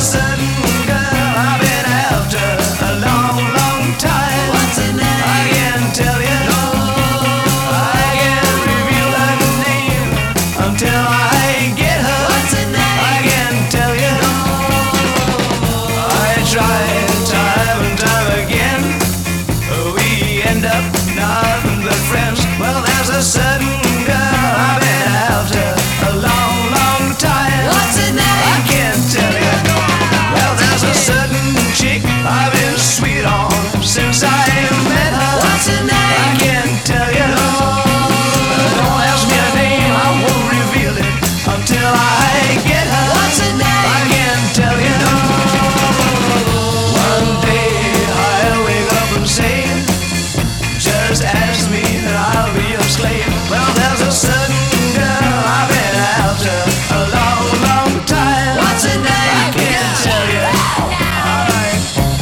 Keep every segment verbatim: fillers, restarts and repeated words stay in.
certain girl I've been after a long, long time. What's her name? I can't tell you. No. I can't reveal her name until I get her. What's her name? I can't tell you. No. I tried time and time again. We end up nothing but friends. Well, there's a certain girl I've been after a long, long time. What's her name? I can't tell you. Well, there's a certain chick I've been sweet on since I met her. What's her name? I can't tell you. Don't ask me her name, I won't reveal it until I get her. What's her name? I can't tell you. One day I'll wake up and say, just ask me and I'll be your slave. Well, there's a certain girl I've been after a long, long time. What's her name? I can't tell you. Alright.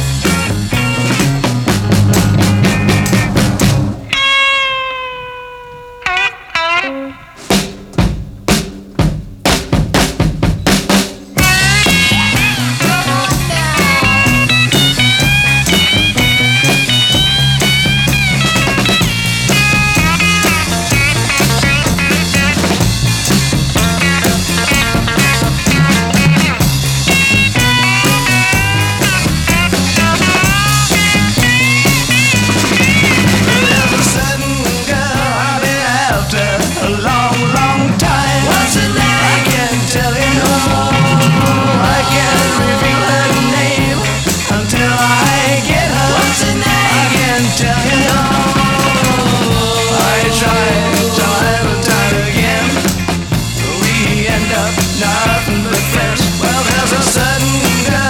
There's a certain girl I've been after a long, long time. What's her name? I can't tell you. I can't reveal her name until I get her. What's her name? I can't tell you. I tried time and time again. We end up nothing but friends. Well, there's a certain girl